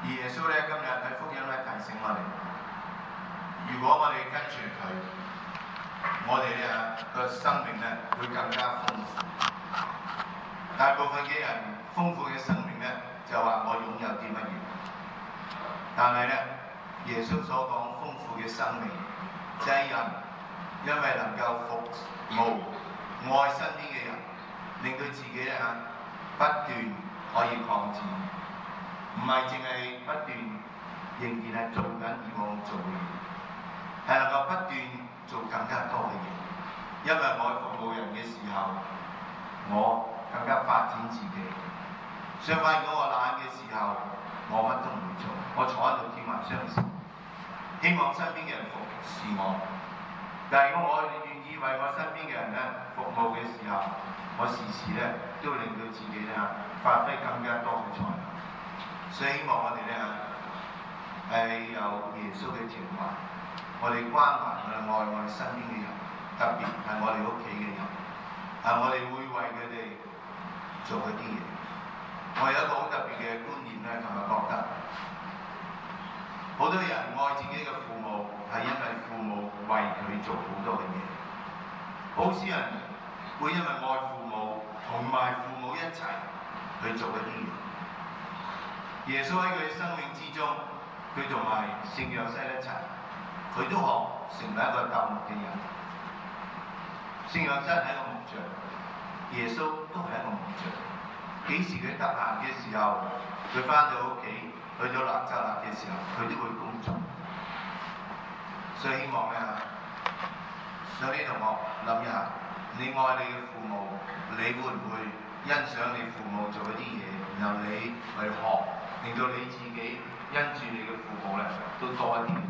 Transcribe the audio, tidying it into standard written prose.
而耶穌咧今日喺福音咧提醒我哋，如果我哋跟隨佢，我哋咧個生命咧會更加豐富。大部分嘅人豐富嘅生命咧就話我擁有啲乜嘢，但係咧耶穌所講豐富嘅生命，就係人因為能夠服務愛身邊嘅人，令到自己咧不斷可以擴展，唔係淨係不斷仍然係做緊以往做嘅嘢，係能夠不斷做更加多嘅嘢。因為我服務人嘅時候，我更加發展自己。相反，如果我懶嘅時候，我乜都唔會做，我坐喺度貼埋雙手，希望身邊嘅人服侍我。但係如果我願意為我身邊嘅人服務嘅時候，我時時都令到自己發揮更加多嘅才能。所以希望我哋係有耶穌嘅情懷，我哋關懷我哋愛我哋身邊嘅人，特別係我哋屋企嘅人，我哋會為佢哋做一啲嘢。我有一個好特別嘅觀念同埋覺得，好多人愛自己嘅父母係因為父母為佢做好多嘅嘢。好少人會因為愛父母同埋父母一齊去做一啲嘢。耶穌喺佢生命之中，佢同埋聖約瑟一齊，佢都學成為一個鬥木嘅人。聖約瑟係一個木匠，耶穌都係一個木匠。幾時佢得閒嘅時候，佢翻到屋企，去咗納匝肋嘅時候，佢都會工作。所以希望想啲同學諗一下，你愛你嘅父母，你會唔會欣賞你父母做一啲嘢，然後你去學，令到你自己因住你嘅父母都多一啲